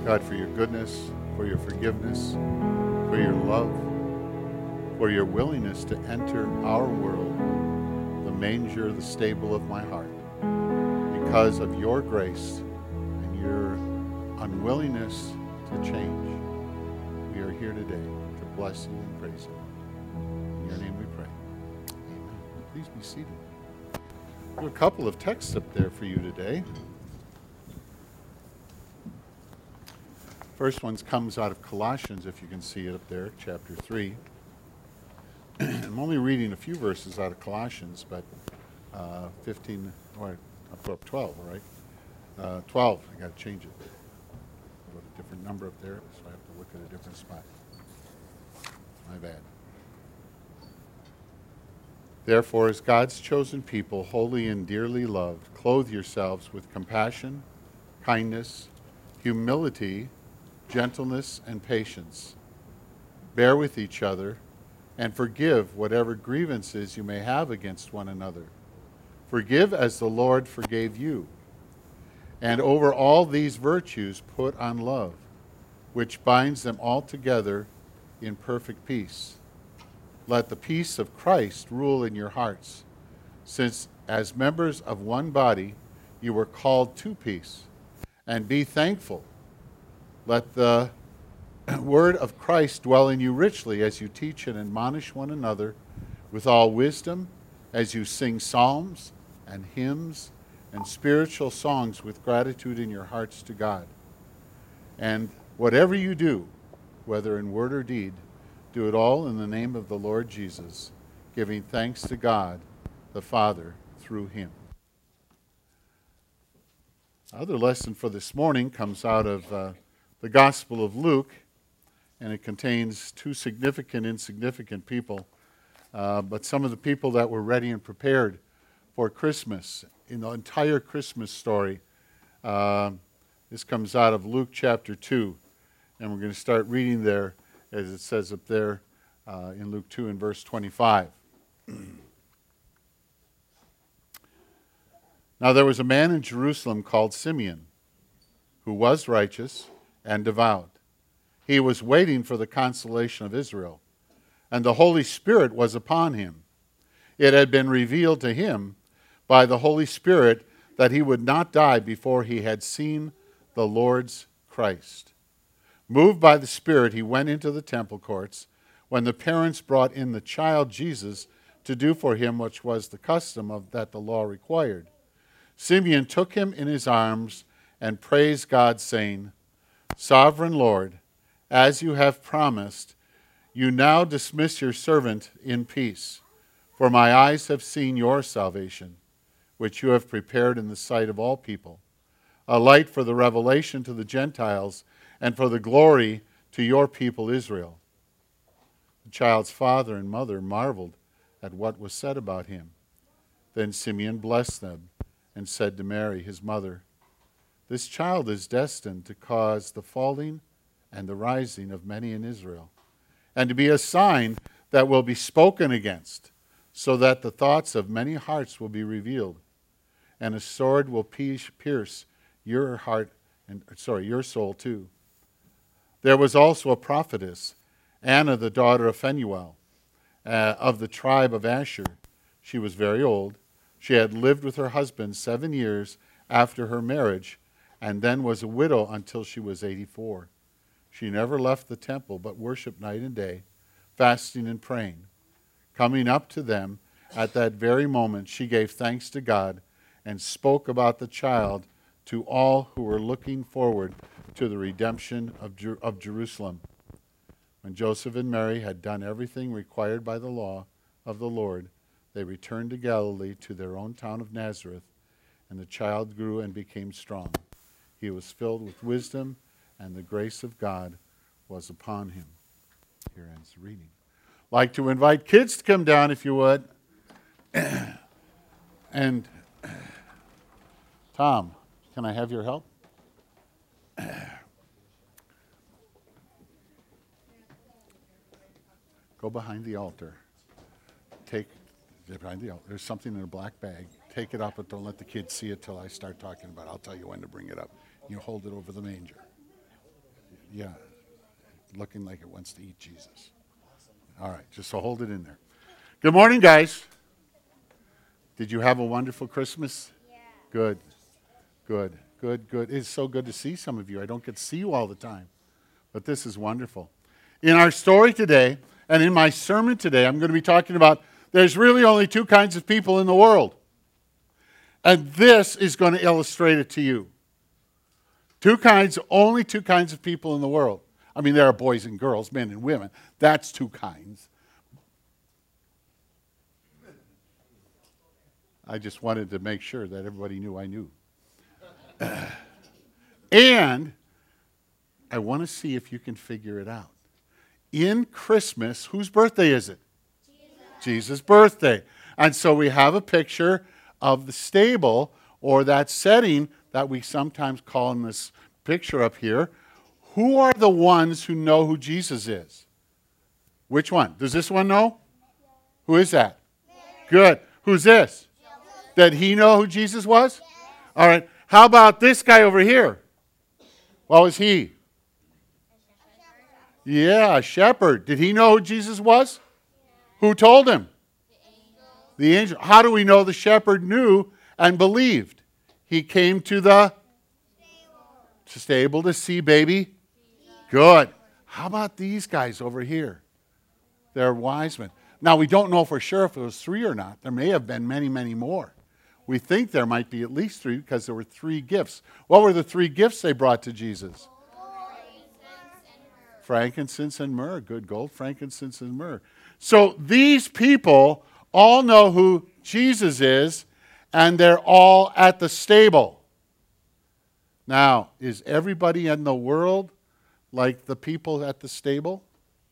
God, for your goodness, for your forgiveness, for your love, for your willingness to enter our world, the manger, the stable of my heart, because of your grace and your unwillingness to change. We are here today to bless you and praise you. In your name we pray. Amen. Please be seated. There are a couple of texts up there for you today. First one comes out of Colossians, if you can see it up there, chapter 3. I'm only reading a few verses out of Colossians, but 15, or I'll put up 12, all right? 12, I got to change it. I wrote a different number up there, so I have to look at a different spot. My bad. Therefore, as God's chosen people, holy and dearly loved, clothe yourselves with compassion, kindness, humility, gentleness, and patience. Bear with each other, and forgive whatever grievances you may have against one another. Forgive as the Lord forgave you. And over all these virtues put on love, which binds them all together in perfect peace. Let the peace of Christ rule in your hearts, since as members of one body you were called to peace. And be thankful. Let the word of Christ dwell in you richly as you teach and admonish one another with all wisdom, as you sing psalms and hymns and spiritual songs with gratitude in your hearts to God. And whatever you do, whether in word or deed, do it all in the name of the Lord Jesus, giving thanks to God the Father through him. Other lesson for this morning comes out of the Gospel of Luke, and it contains two significant, insignificant people, but some of the people that were ready and prepared for Christmas. In the entire Christmas story, this comes out of Luke chapter 2, and we're going to start reading there, as it says up there in Luke 2 and verse 25. Now there was a man in Jerusalem called Simeon, who was righteous and devout. He was waiting for the consolation of Israel, and the Holy Spirit was upon him. It had been revealed to him by the Holy Spirit that he would not die before he had seen the Lord's Christ. Moved by the Spirit, he went into the temple courts when the parents brought in the child Jesus to do for him which was the custom of that the law required. Simeon took him in his arms and praised God, saying, Sovereign Lord, as you have promised, you now dismiss your servant in peace. For my eyes have seen your salvation, which you have prepared in the sight of all people, a light for the revelation to the Gentiles and for the glory to your people Israel. The child's father and mother marveled at what was said about him. Then Simeon blessed them and said to Mary, his mother, This child is destined to cause the falling and the rising of many in Israel, and to be a sign that will be spoken against, so that the thoughts of many hearts will be revealed, and a sword will pierce your your soul too. There was also a prophetess, Anna, the daughter of Phanuel, of the tribe of Asher. She was very old. She had lived with her husband 7 years after her marriage, and then was a widow until she was 84. She never left the temple, but worshiped night and day, fasting and praying. Coming up to them at that very moment, she gave thanks to God and spoke about the child to all who were looking forward to the redemption of Jerusalem. When Joseph and Mary had done everything required by the law of the Lord, they returned to Galilee to their own town of Nazareth, and the child grew and became strong. He was filled with wisdom, and the grace of God was upon him. Here ends the reading. Like to invite kids to come down, if you would. And Tom, can I have your help? Go behind the altar. Behind the altar. There's something in a black bag. Take it up, but don't let the kids see it till I start talking about it. I'll tell you when to bring it up. You hold it over the manger. Yeah. Looking like it wants to eat Jesus. All right, just so hold it in there. Good morning, guys. Did you have a wonderful Christmas? Yeah. Good. It's so good to see some of you. I don't get to see you all the time, but this is wonderful. In our story today, and in my sermon today, I'm going to be talking about there's really only two kinds of people in the world. And this is going to illustrate it to you. Only two kinds of people in the world. I mean, there are boys and girls, men and women. That's two kinds. I just wanted to make sure that everybody knew I knew. And I want to see if you can figure it out. In Christmas, whose birthday is it? Jesus' birthday. And so we have a picture of the stable, or that setting that we sometimes call in this picture up here. Who are the ones who know who Jesus is? Which one? Does this one know? Who is that? Good. Who's this? Did he know who Jesus was? All right. How about this guy over here? What was he? Yeah, a shepherd. Did he know who Jesus was? Who told him? The angel. How do we know the shepherd knew and believed? He came to the stable to see baby. Good. How about these guys over here? They're wise men. Now, we don't know for sure if it was three or not. There may have been many, many more. We think there might be at least three because there were three gifts. What were the three gifts they brought to Jesus? Frankincense and myrrh. Good. Gold, frankincense, and myrrh. So these people all know who Jesus is, and they're all at the stable. Now, is everybody in the world like the people at the stable?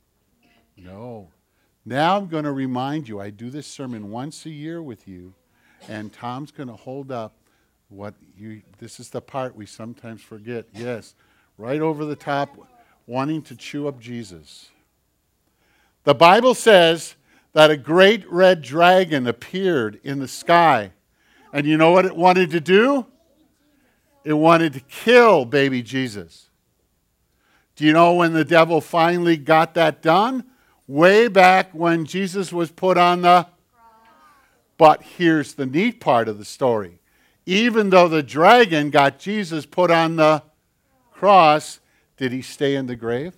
No. Now I'm going to remind you, I do this sermon once a year with you, and Tom's going to hold up this is the part we sometimes forget. Yes, right over the top, wanting to chew up Jesus. The Bible says that a great red dragon appeared in the sky. And you know what it wanted to do? It wanted to kill baby Jesus. Do you know when the devil finally got that done? Way back when Jesus was put on the cross. But here's the neat part of the story. Even though the dragon got Jesus put on the cross, did he stay in the grave?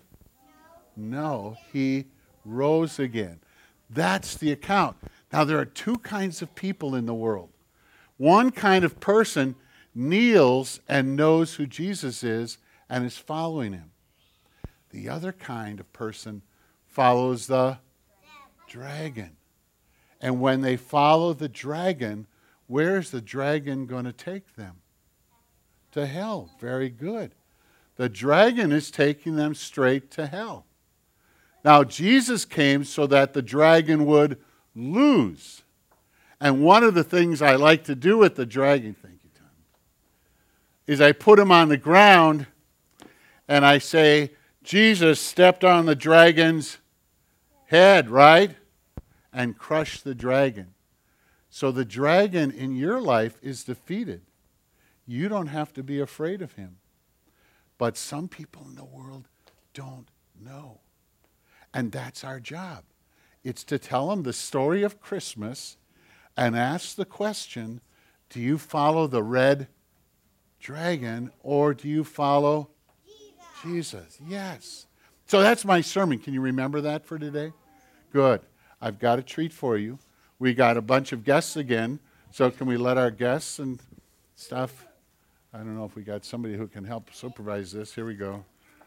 No, he rose again. That's the account. Now, there are two kinds of people in the world. One kind of person kneels and knows who Jesus is and is following him. The other kind of person follows the dragon. And when they follow the dragon, where is the dragon going to take them? To hell. Very good. The dragon is taking them straight to hell. Now, Jesus came so that the dragon would lose. And one of the things I like to do with the dragon, thank you, Tom, is I put him on the ground and I say, Jesus stepped on the dragon's head, right? And crushed the dragon. So the dragon in your life is defeated. You don't have to be afraid of him. But some people in the world don't know. And that's our job. It's to tell them the story of Christmas and ask the question, do you follow the red dragon or do you follow Jesus? Yes. So that's my sermon. Can you remember that for today? Good. I've got a treat for you. We got a bunch of guests again. So can we let our guests and stuff? I don't know if we got somebody who can help supervise this. Here we go.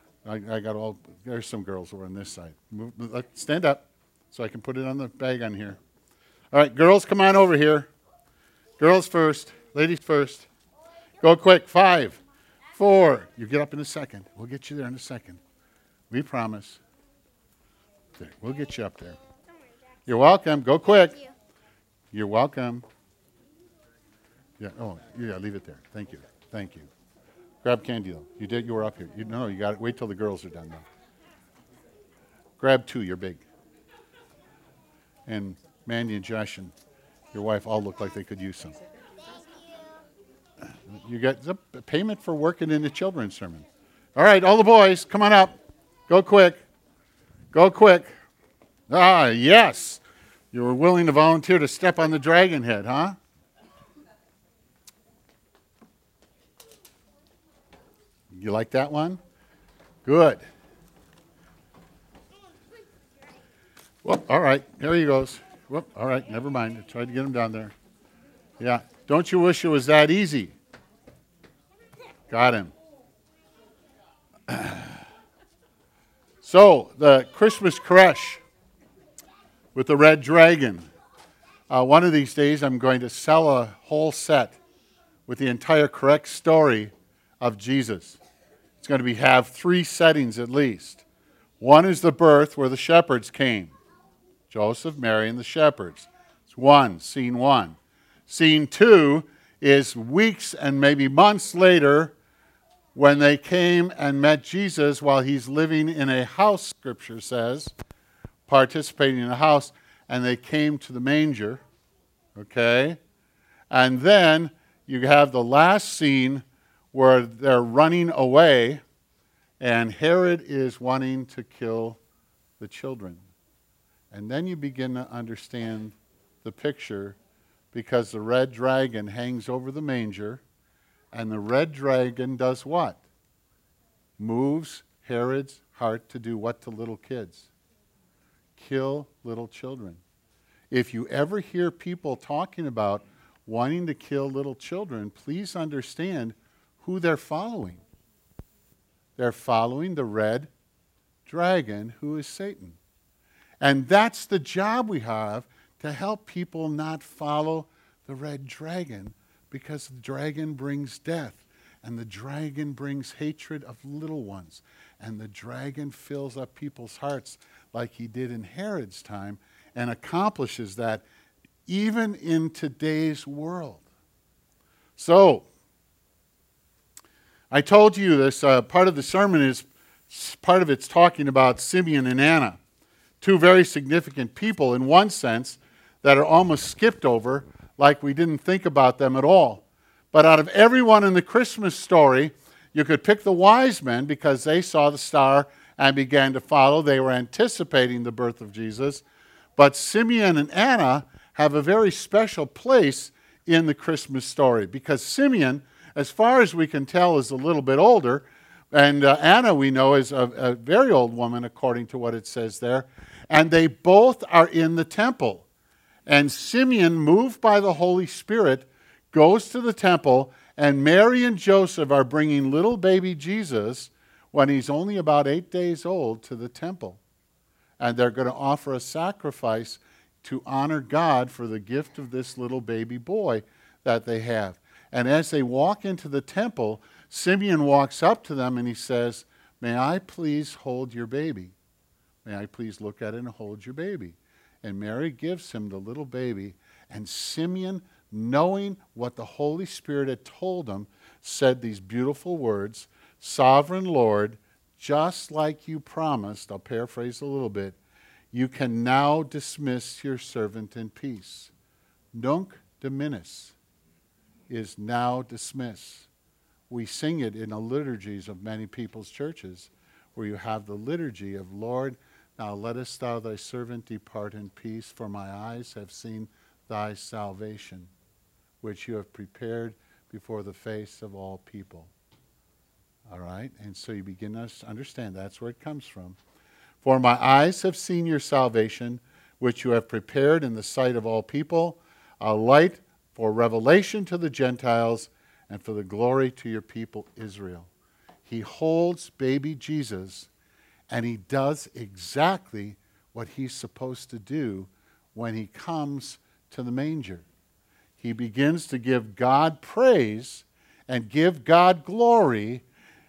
There's some girls over on this side. Stand up so I can put it on the bag on here. All right, girls, come on over here. Girls first. Ladies first. Go quick. 5, 4. You get up in a second. We'll get you there in a second. We promise. There, we'll get you up there. You're welcome. Go quick. You're welcome. Yeah. Oh, yeah. Leave it there. Thank you. Thank you. Grab candy though. You did. You were up here. No, you got it. Wait till the girls are done though. Grab 2. You're big. And Mandy and Josh and your wife all look like they could use some. You got the payment for working in the children's sermon. All right, all the boys, come on up. Go quick. Go quick. Ah, yes. You were willing to volunteer to step on the dragon head, huh? You like that one? Good. Whoop, all right, there he goes. Whoop, all right, never mind. I tried to get him down there. Yeah, don't you wish it was that easy? Got him. So, the Christmas creche with the red dragon. One of these days I'm going to sell a whole set with the entire correct story of Jesus. It's going to have 3 settings at least. One is the birth where the shepherds came. Joseph, Mary, and the shepherds. It's one, scene 1. Scene 2 is weeks and maybe months later when they came and met Jesus while he's living in a house, Scripture says, participating in a house, and they came to the manger, okay? And then you have the last scene where they're running away, and Herod is wanting to kill the children. And then you begin to understand the picture, because the red dragon hangs over the manger, and the red dragon does what? Moves Herod's heart to do what to little kids? Kill little children. If you ever hear people talking about wanting to kill little children, please understand who they're following. They're following the red dragon, who is Satan. And that's the job we have, to help people not follow the red dragon, because the dragon brings death, and the dragon brings hatred of little ones, and the dragon fills up people's hearts like he did in Herod's time, and accomplishes that even in today's world. So, I told you this, part of the sermon is, part of it's talking about Simeon and Anna, 2 very significant people in one sense that are almost skipped over, like we didn't think about them at all. But out of everyone in the Christmas story, you could pick the wise men because they saw the star and began to follow. They were anticipating the birth of Jesus. But Simeon and Anna have a very special place in the Christmas story, because Simeon, as far as we can tell, is a little bit older, and Anna, we know, is a very old woman, according to what it says there. And they both are in the temple. And Simeon, moved by the Holy Spirit, goes to the temple, and Mary and Joseph are bringing little baby Jesus, when he's only about 8 days old, to the temple. And they're going to offer a sacrifice to honor God for the gift of this little baby boy that they have. And as they walk into the temple, Simeon walks up to them and he says, "May I please hold your baby? May I please look at it and hold your baby?" And Mary gives him the little baby. And Simeon, knowing what the Holy Spirit had told him, said these beautiful words, "Sovereign Lord, just like you promised," I'll paraphrase a little bit, "you can now dismiss your servant in peace." Nunc dimittis is now dismiss. We sing it in the liturgies of many people's churches, where you have the liturgy of, "Lord, now lettest thou thy servant depart in peace, for my eyes have seen thy salvation, which you have prepared before the face of all people." All right? And so you begin to understand that's where it comes from. "For my eyes have seen your salvation, which you have prepared in the sight of all people, a light for revelation to the Gentiles and for the glory to your people Israel." He holds baby Jesus, and he does exactly what he's supposed to do when he comes to the manger. He begins to give God praise and give God glory.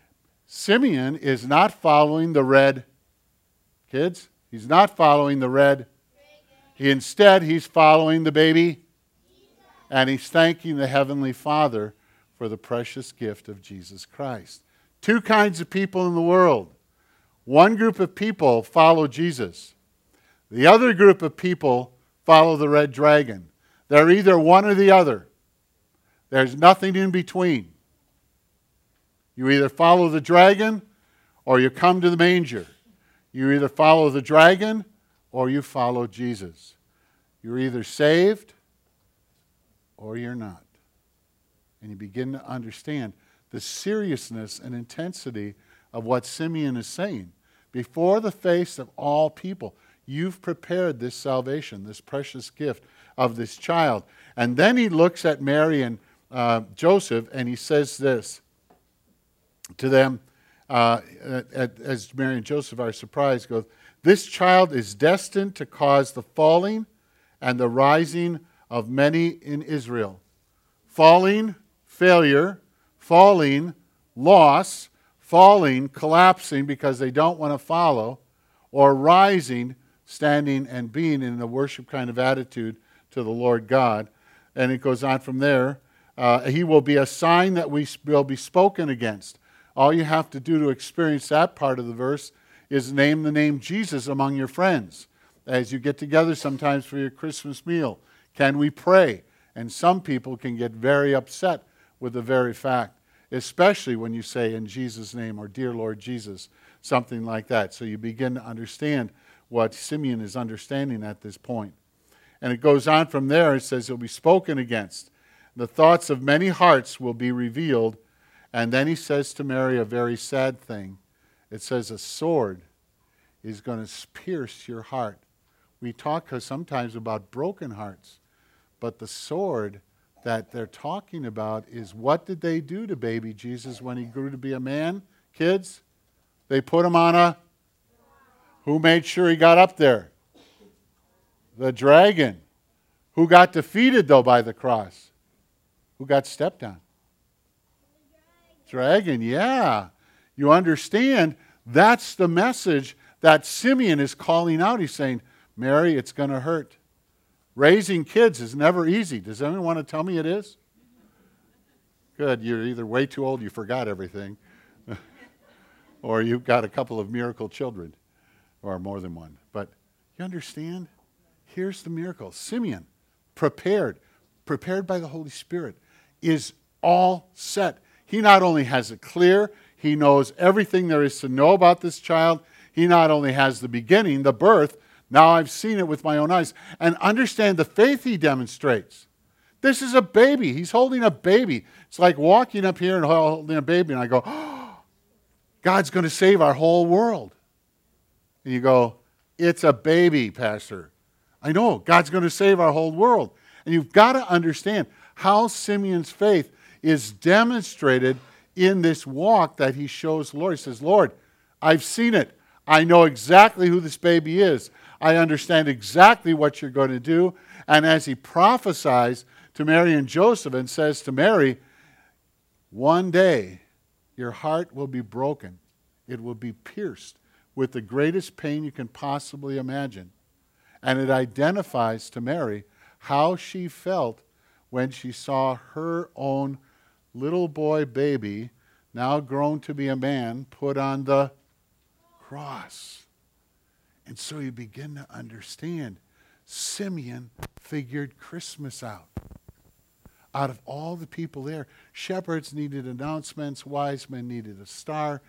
Simeon is not following the red, kids, he's not following the red. Instead, he's following the baby, and he's thanking the Heavenly Father for the precious gift of Jesus Christ. 2 kinds of people in the world. One group of people follow Jesus. The other group of people follow the red dragon. They're either one or the other. There's nothing in between. You either follow the dragon or you come to the manger. You either follow the dragon or you follow Jesus. You're either saved or you're not. And you begin to understand the seriousness and intensity of what Simeon is saying. Before the face of all people, you've prepared this salvation, this precious gift of this child. And then he looks at Mary and Joseph, and he says this to them, as Mary and Joseph are surprised, goes, "This child is destined to cause the falling and the rising of many in Israel." Falling, failure. Falling, loss. Falling, collapsing because they don't want to follow. Or rising, standing and being in a worship kind of attitude to the Lord God. And it goes on from there. He will be a sign that we will be spoken against. All you have to do to experience that part of the verse is name the name Jesus among your friends. As you get together sometimes for your Christmas meal, can we pray? And some people can get very upset with the very fact, especially when you say in Jesus' name or dear Lord Jesus, something like that. So you begin to understand what Simeon is understanding at this point. And it goes on from there. It says he'll be spoken against. The thoughts of many hearts will be revealed. And then he says to Mary a very sad thing. It says a sword is going to pierce your heart. We talk sometimes about broken hearts. But the sword that they're talking about is, what did they do to baby Jesus when he grew to be a man? Kids, they put him on a... Who made sure he got up there? The dragon. Who got defeated, though, by the cross? Who got stepped on? Dragon, yeah. You understand, that's the message that Simeon is calling out. He's saying, Mary, it's going to hurt. Raising kids is never easy. Does anyone want to tell me it is? Good, you're either way too old, you forgot everything, or you've got a couple of miracle children, or more than one. But you understand? Here's the miracle. Simeon, prepared by the Holy Spirit, is all set. He not only has it clear, he knows everything there is to know about this child. He not only has the beginning, the birth, now I've seen it with my own eyes, and understand the faith he demonstrates. This is a baby. He's holding a baby. It's like walking up here and holding a baby, and I go, oh, God's going to save our whole world. And you go, it's a baby, Pastor. I know, God's going to save our whole world. And you've got to understand how Simeon's faith is demonstrated in this walk that he shows the Lord. He says, Lord, I've seen it. I know exactly who this baby is. I understand exactly what you're going to do. And as he prophesies to Mary and Joseph and says to Mary, one day your heart will be broken. It will be pierced with the greatest pain you can possibly imagine. And it identifies to Mary how she felt when she saw her own little boy baby, now grown to be a man, put on the cross. And so you begin to understand, Simeon figured Christmas out. Out of all the people there, shepherds needed announcements, wise men needed a star.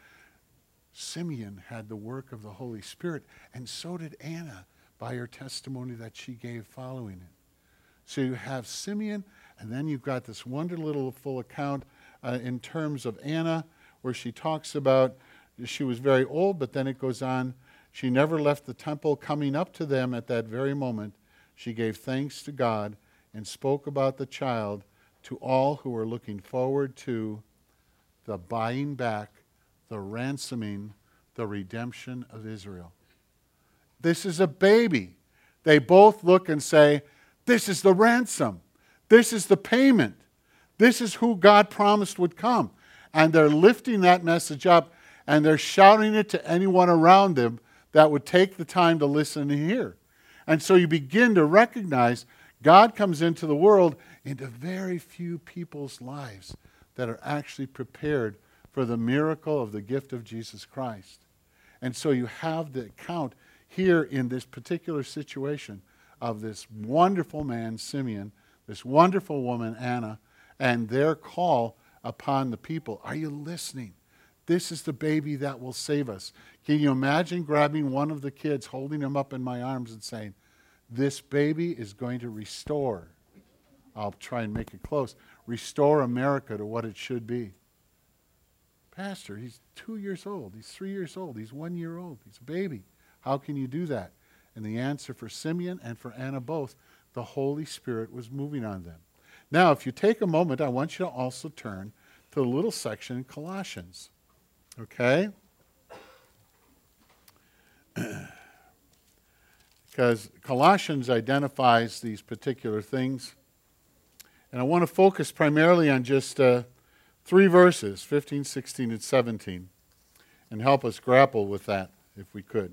Simeon had the work of the Holy Spirit, and so did Anna by her testimony that she gave following it. So you have Simeon, and then you've got this wonderful little full account in terms of Anna, where she talks about she was very old, but then it goes on, she never left the temple. Coming up to them at that very moment, she gave thanks to God and spoke about the child to all who were looking forward to the buying back, the ransoming, the redemption of Israel. This is a baby. They both look and say, this is the ransom. This is the payment. This is who God promised would come. And they're lifting that message up, and they're shouting it to anyone around them that would take the time to listen and hear. And so you begin to recognize God comes into the world into very few people's lives that are actually prepared for the miracle of the gift of Jesus Christ. And so you have the account here in this particular situation of this wonderful man, Simeon, this wonderful woman, Anna, and their call upon the people. Are you listening? This is the baby that will save us. Can you imagine grabbing one of the kids, holding him up in my arms and saying, this baby is going to restore, I'll try and make it close, restore America to what it should be. Pastor, he's 2 years old, he's 3 years old, he's 1 year old, he's a baby. How can you do that? And the answer for Simeon and for Anna both, the Holy Spirit was moving on them. Now, if you take a moment, I want you to also turn to the little section in Colossians. Okay? Because Colossians identifies these particular things. And I want to focus primarily on just 3 verses, 15, 16, and 17, and help us grapple with that if we could.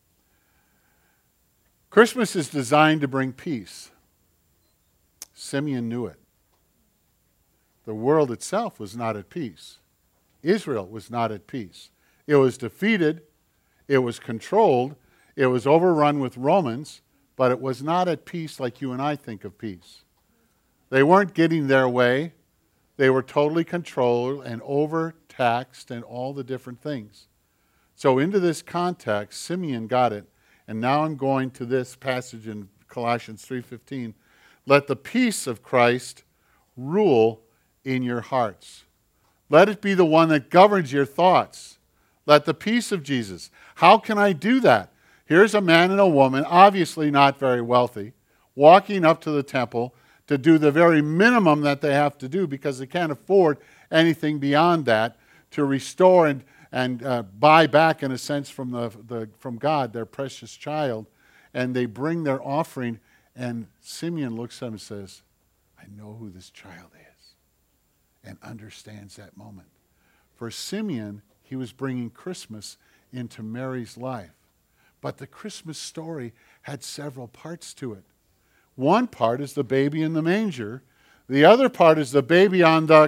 Christmas is designed to bring peace. Simeon knew it. The world itself was not at peace. Israel was not at peace. It was defeated, it was controlled, it was overrun with Romans, but it was not at peace like you and I think of peace. They weren't getting their way. They were totally controlled and overtaxed and all the different things. So into this context, Simeon got it. And now I'm going to this passage in Colossians 3:15. Let the peace of Christ rule in your hearts. Let it be the one that governs your thoughts. Let the peace of Jesus. How can I do that? Here's a man and a woman, obviously not very wealthy, walking up to the temple to do the very minimum that they have to do because they can't afford anything beyond that to restore and buy back, in a sense, from God, their precious child. And they bring their offering, and Simeon looks at him and says, I know who this child is, and understands that moment. For Simeon, he was bringing Christmas into Mary's life. But the Christmas story had several parts to it. One part is the baby in the manger. The other part is the baby on the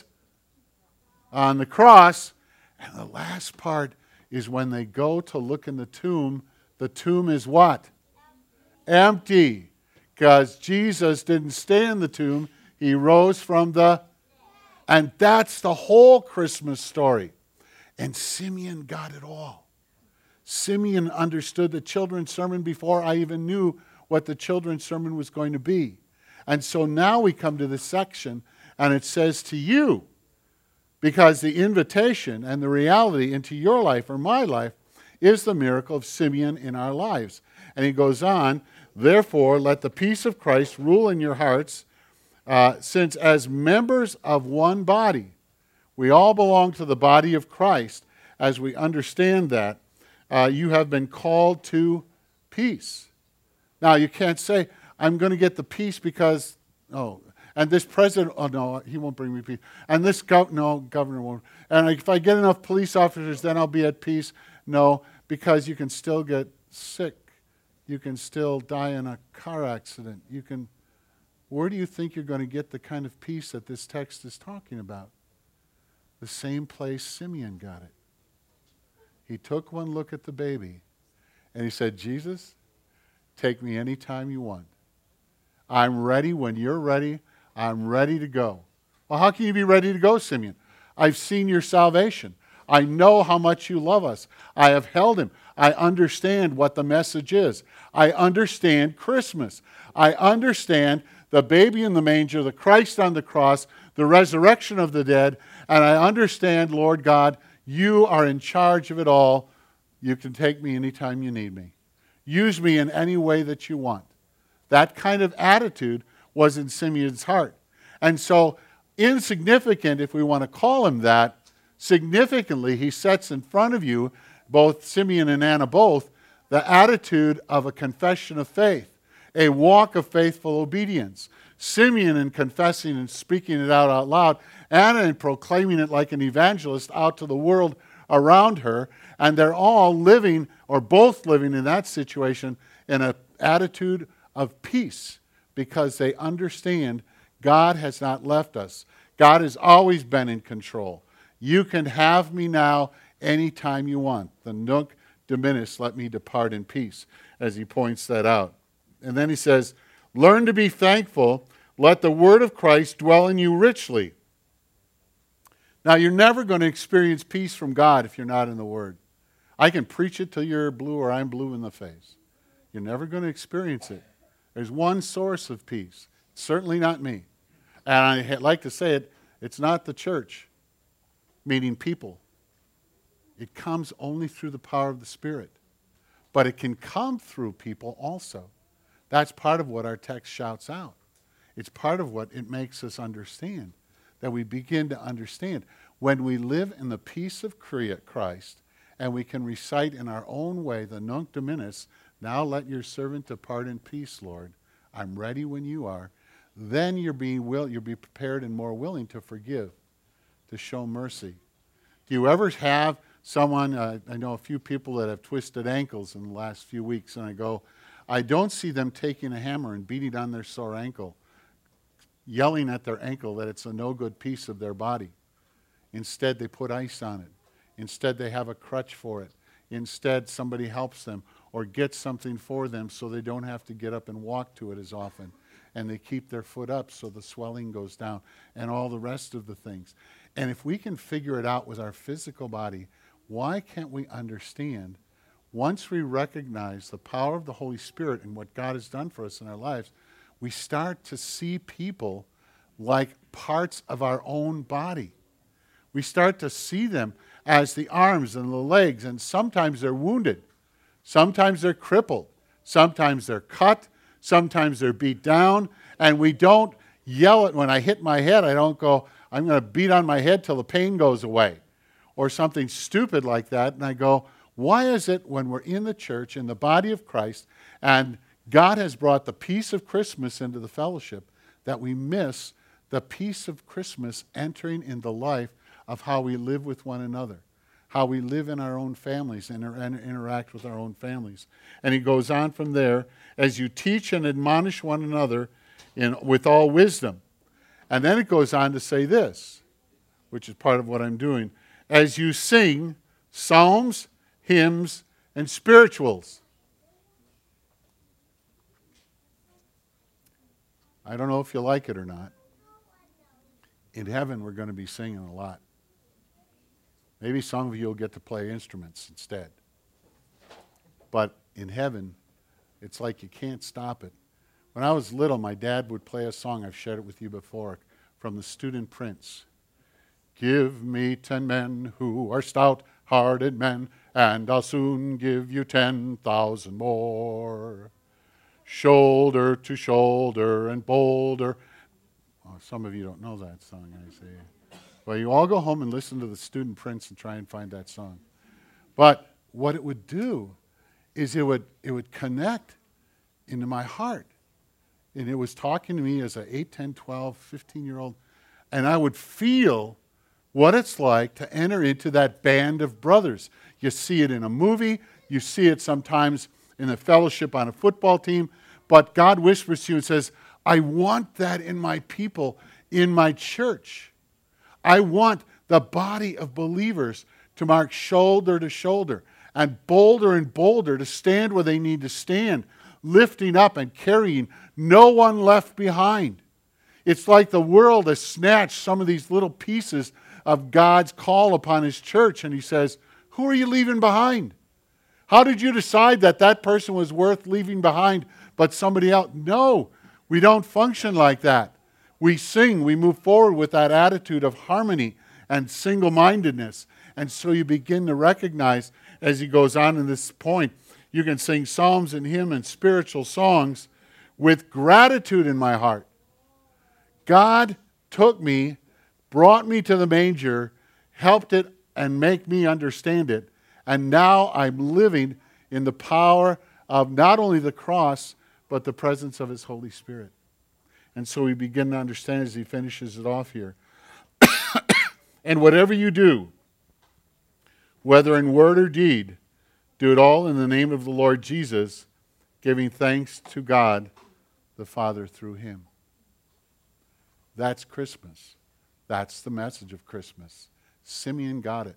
cross. And the last part is when they go to look in the tomb is what? Empty. Because Jesus didn't stay in the tomb. He rose from and that's the whole Christmas story. And Simeon got it all. Simeon understood the children's sermon before I even knew what the children's sermon was going to be. And so now we come to this section, and it says to you, because the invitation and the reality into your life or my life is the miracle of Simeon in our lives. And he goes on, therefore, let the peace of Christ rule in your hearts, since as members of one body, we all belong to the body of Christ. As we understand that, you have been called to peace. Now, you can't say, I'm going to get the peace because, and this president, no, he won't bring me peace. And this governor won't. And if I get enough police officers, then I'll be at peace. No, because you can still get sick. You can still die in a car accident. Where do you think you're going to get the kind of peace that this text is talking about? The same place Simeon got it. He took one look at the baby, and he said, Jesus, take me anytime you want. I'm ready when you're ready. I'm ready to go. Well, how can you be ready to go, Simeon? I've seen your salvation. I know how much you love us. I have held him. I understand what the message is. I understand Christmas. I understand the baby in the manger, the Christ on the cross, the resurrection of the dead, and I understand, Lord God, you are in charge of it all. You can take me anytime you need me. Use me in any way that you want. That kind of attitude was in Simeon's heart. And so, insignificant, if we want to call him that, significantly, he sets in front of you, both Simeon and Anna both, the attitude of a confession of faith, a walk of faithful obedience. Simeon in confessing and speaking it out loud, Anna in proclaiming it like an evangelist out to the world around her, and they're all living, or both living in that situation, in an attitude of peace, because they understand God has not left us. God has always been in control. You can have me now anytime you want. The nunc dimittis, let me depart in peace, as he points that out. And then he says, learn to be thankful. Let the word of Christ dwell in you richly. Now, you're never going to experience peace from God if you're not in the Word. I can preach it till you're blue or I'm blue in the face. You're never going to experience it. There's one source of peace. It's certainly not me. And I like to say it, it's not the church, meaning people. It comes only through the power of the Spirit. But it can come through people also. That's part of what our text shouts out. It's part of what it makes us understand, that we begin to understand. When we live in the peace of Christ, and we can recite in our own way the Nunc Dimittis, now let your servant depart in peace, Lord. I'm ready when you are. Then you'll be prepared and more willing to forgive, to show mercy. Do you ever have someone, I know a few people that have twisted ankles in the last few weeks, and I don't see them taking a hammer and beating on their sore ankle, yelling at their ankle that it's a no-good piece of their body. Instead, they put ice on it. Instead, they have a crutch for it. Instead, somebody helps them or gets something for them so they don't have to get up and walk to it as often. And they keep their foot up so the swelling goes down and all the rest of the things. And if we can figure it out with our physical body, why can't we understand, once we recognize the power of the Holy Spirit and what God has done for us in our lives, we start to see people like parts of our own body. We start to see them as the arms and the legs, and sometimes they're wounded. Sometimes they're crippled. Sometimes they're cut. Sometimes they're beat down. And we don't yell it when I hit my head. I don't go, I'm going to beat on my head till the pain goes away. Or something stupid like that. And I go, why is it when we're in the church, in the body of Christ, and God has brought the peace of Christmas into the fellowship, that we miss the peace of Christmas entering in the life of how we live with one another, how we live in our own families and interact with our own families. And he goes on from there, as you teach and admonish one another with all wisdom. And then it goes on to say this, which is part of what I'm doing, as you sing psalms, hymns, and spirituals. I don't know if you like it or not. In heaven, we're going to be singing a lot. Maybe some of you will get to play instruments instead. But in heaven, it's like you can't stop it. When I was little, my dad would play a song, I've shared it with you before, from the Student Prince. Give me 10 men who are stout-hearted men, and I'll soon give you 10,000 more. Shoulder to shoulder and boulder. Oh, some of you don't know that song, I see. Well, you all go home and listen to the Student Prince and try and find that song. But what it would do is it would connect into my heart. And it was talking to me as an 8, 10, 12, 15-year-old. And I would feel what it's like to enter into that band of brothers. You see it in a movie. You see it sometimes in a fellowship on a football team. But God whispers to you and says, I want that in my people, in my church. I want the body of believers to march shoulder to shoulder and bolder to stand where they need to stand, lifting up and carrying, no one left behind. It's like the world has snatched some of these little pieces of God's call upon His church, and He says, who are you leaving behind? How did you decide that that person was worth leaving behind but somebody else? No, we don't function like that. We sing, we move forward with that attitude of harmony and single-mindedness. And so you begin to recognize, as he goes on in this point, you can sing psalms and hymns and spiritual songs with gratitude in my heart. God took me, brought me to the manger, helped it and make me understand it. And now I'm living in the power of not only the cross, but the presence of His Holy Spirit. And so we begin to understand as he finishes it off here. And whatever you do, whether in word or deed, do it all in the name of the Lord Jesus, giving thanks to God the Father through Him. That's Christmas. That's the message of Christmas. Simeon got it.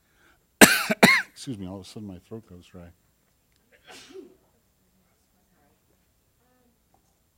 Excuse me, all of a sudden my throat goes dry.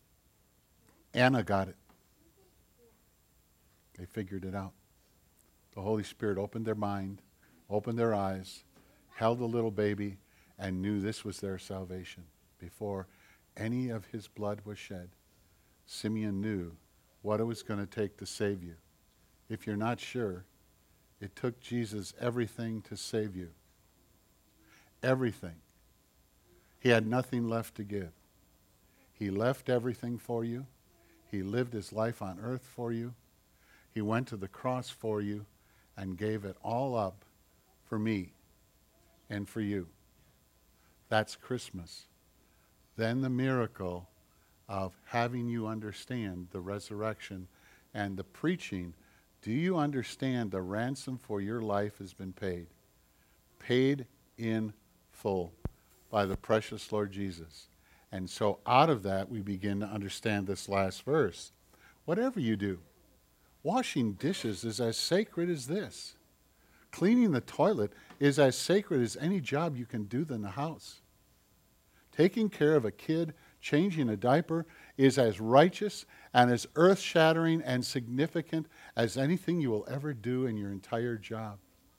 Anna got it. They figured it out. The Holy Spirit opened their mind, opened their eyes, held the little baby, and knew this was their salvation. Before any of his blood was shed, Simeon knew what it was going to take to save you. If you're not sure, it took Jesus everything to save you. Everything. He had nothing left to give. He left everything for you. He lived his life on earth for you. He went to the cross for you and gave it all up for me and for you. That's Christmas. Then the miracle of having you understand the resurrection and the preaching. Do you understand the ransom for your life has been paid? Paid in full by the precious Lord Jesus. And so out of that we begin to understand this last verse. Whatever you do, washing dishes is as sacred as this. Cleaning the toilet is as sacred as any job you can do in the house. Taking care of a kid, changing a diaper, is as righteous and as earth-shattering and significant as anything you will ever do in your entire job.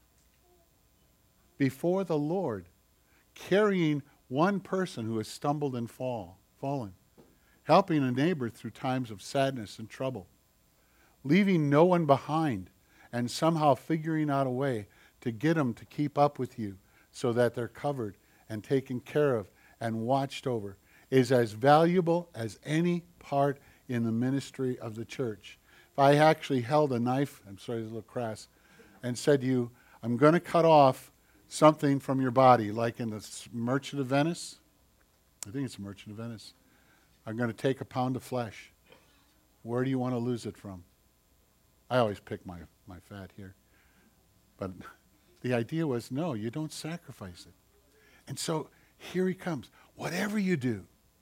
Before the Lord, carrying one person who has stumbled and fallen, helping a neighbor through times of sadness and trouble, leaving no one behind, and somehow figuring out a way to get them to keep up with you so that they're covered and taken care of and watched over, is as valuable as any part in the ministry of the church. If I actually held a knife, I'm sorry, it's a little crass, and said to you, I'm going to cut off something from your body, like in the Merchant of Venice. I think it's the Merchant of Venice. I'm going to take a pound of flesh. Where do you want to lose it from? I always pick my fat here. But the idea was, no, you don't sacrifice it. And so here he comes. Whatever you do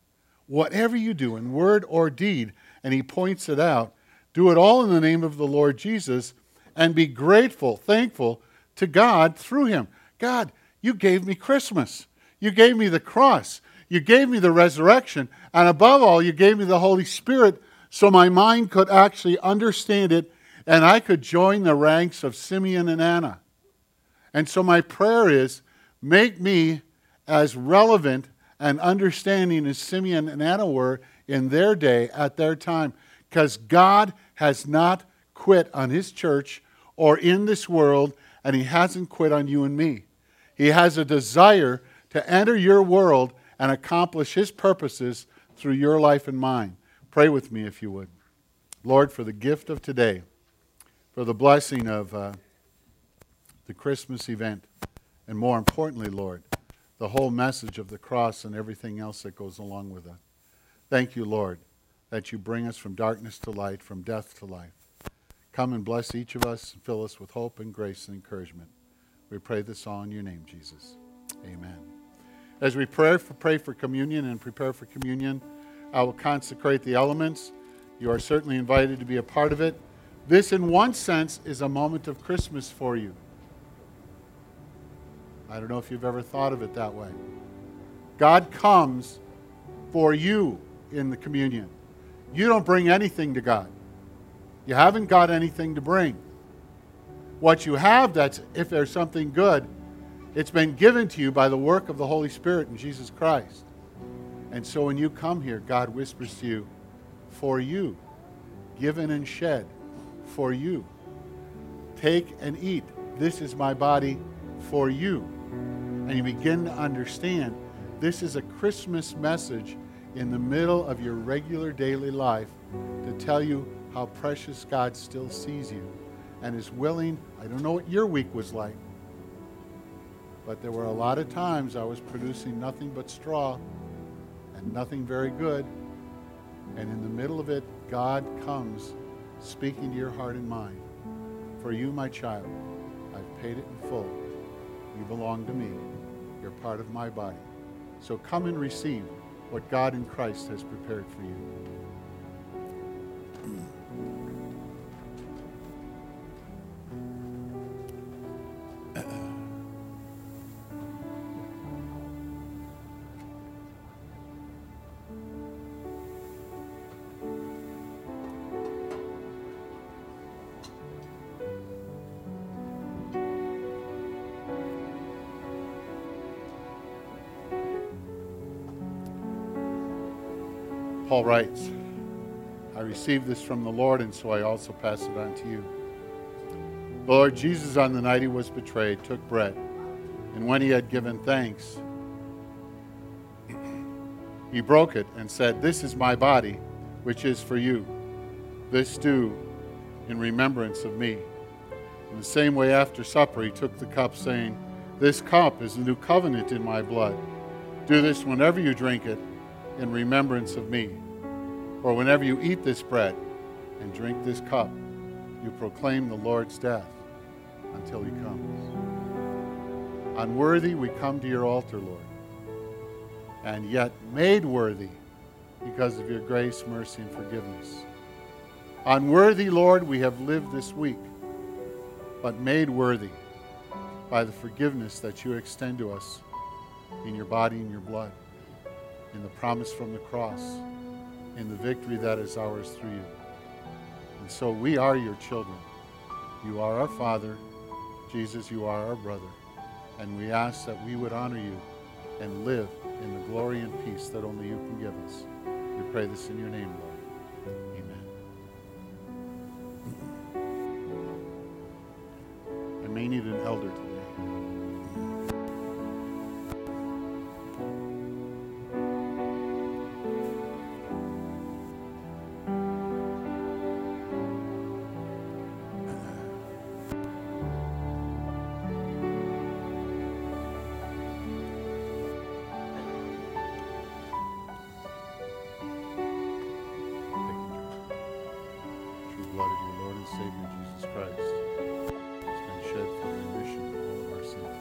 in word or deed, and he points it out, do it all in the name of the Lord Jesus and be grateful, thankful to God through him. God, you gave me Christmas. You gave me the cross. You gave me the resurrection. And above all, you gave me the Holy Spirit so my mind could actually understand it and I could join the ranks of Simeon and Anna. And so my prayer is, make me as relevant and understanding as Simeon and Anna were in their day, at their time. Because God has not quit on his church or in this world, and he hasn't quit on you and me. He has a desire to enter your world and accomplish his purposes through your life and mine. Pray with me if you would. Lord, for the gift of today, for the blessing of the Christmas event, and more importantly, Lord, the whole message of the cross and everything else that goes along with it. Thank you, Lord, that you bring us from darkness to light, from death to life. Come and bless each of us and fill us with hope and grace and encouragement. We pray this all in your name, Jesus. Amen. As we pray for communion and prepare for communion, I will consecrate the elements. You are certainly invited to be a part of it. This, in one sense, is a moment of Christmas for you. I don't know if you've ever thought of it that way. God comes for you in the communion. You don't bring anything to God. You haven't got anything to bring. What you have, that's if there's something good, it's been given to you by the work of the Holy Spirit in Jesus Christ. And so when you come here, God whispers to you, for you, given and shed for you. Take and eat. This is my body for you. And you begin to understand this is a Christmas message in the middle of your regular daily life to tell you how precious God still sees you and is willing. I don't know what your week was like, but there were a lot of times I was producing nothing but straw and nothing very good. And in the middle of it, God comes speaking to your heart and mind. For you, my child, I've paid it in full. You belong to me. You're part of my body. So come and receive what God in Christ has prepared for you. Paul writes, I received this from the Lord, and so I also pass it on to you. The Lord Jesus, on the night he was betrayed, took bread, and when he had given thanks, he broke it and said, This is my body, which is for you. This do in remembrance of me. In the same way, after supper, he took the cup, saying, This cup is the new covenant in my blood. Do this whenever you drink it in remembrance of me. For whenever you eat this bread and drink this cup, you proclaim the Lord's death until he comes. Unworthy we come to your altar, Lord, and yet made worthy because of your grace, mercy, and forgiveness. Unworthy, Lord, we have lived this week, but made worthy by the forgiveness that you extend to us in your body and your blood, in the promise from the cross, in the victory that is ours through you. And so we are your children. You are our Father. Jesus, you are our brother. And we ask that we would honor you and live in the glory and peace that only you can give us. We pray this in your name, Lord. Amen. I may need an elder today. Blood of your Lord and Savior Jesus Christ has been shed for the remission of all of our sins.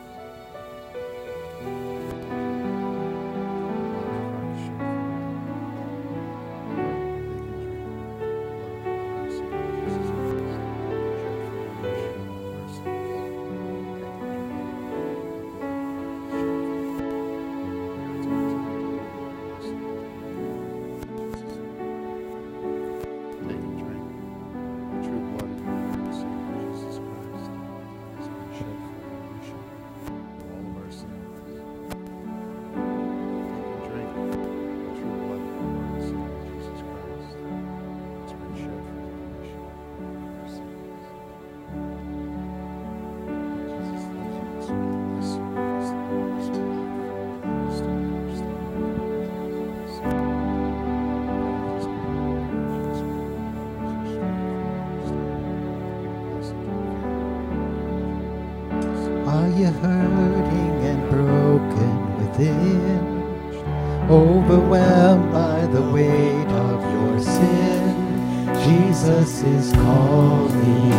Are you hurting and broken within? Overwhelmed by the weight of your sin? Jesus is calling.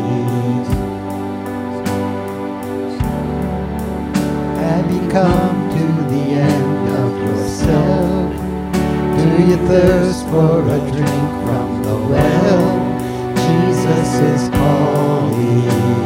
Have you come to the end of yourself? Do you thirst for a drink from the well? Jesus is calling.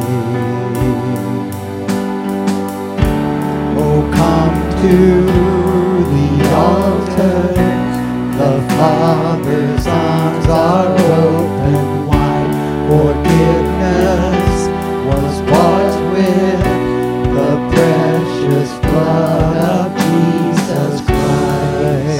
Oh, come to the altar. The Father's arms are open wide. Forgiveness was bought with the precious blood of Jesus Christ.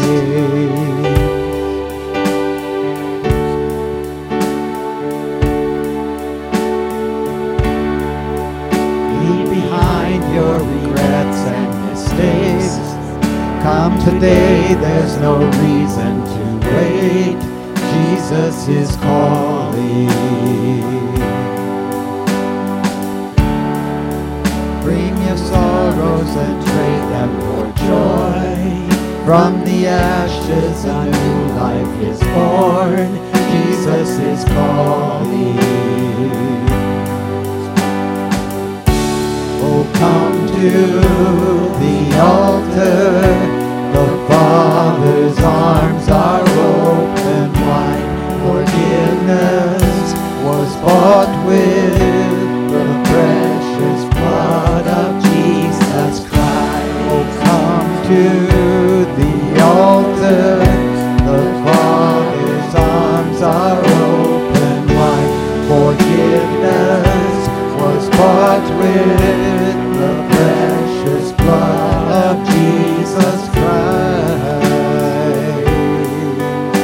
Leave behind your regrets and mistakes. Come today, there's no reason to wait. Jesus is calling. Bring your sorrows and trade them for joy. From the ashes a new life is born. Jesus is calling. Oh, come to the altar. The Father's arms are open wide. Forgiveness was bought with the precious blood of Jesus Christ. Oh, come to the altar. The Father's arms are open wide. Forgiveness was bought with the precious blood of Jesus Christ.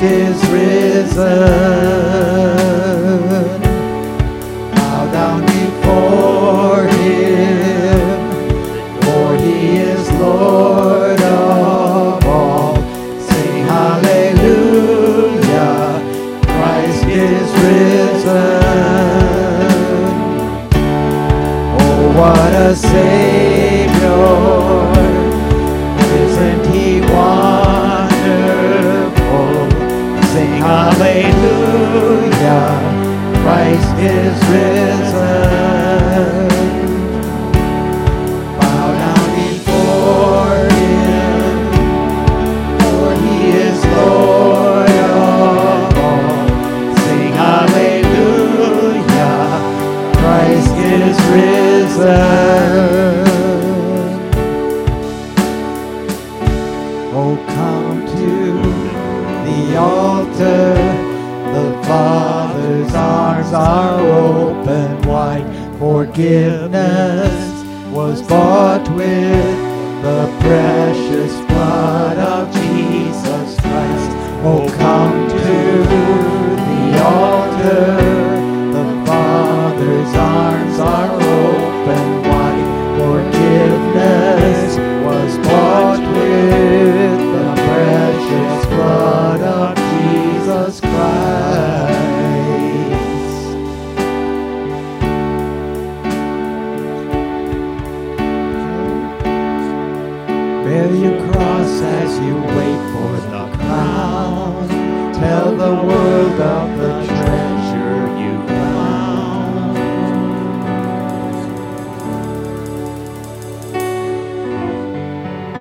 is risen. Bow down before him, for he is Lord of all. Sing hallelujah, Christ is risen. Oh, what a Savior, isn't he wonderful? Sing hallelujah, Christ is risen. Bow down before him, for he is Lord of all. Sing hallelujah, Christ is risen. Oh, come to the altar, the Father's arms are open wide. Forgiveness was bought with the precious blood of Jesus Christ. Oh, come to the altar, the Father's arms are open wide. Forgiveness was bought with the precious blood of Jesus Christ. Bear your cross as you wait for the crown. Tell the world of the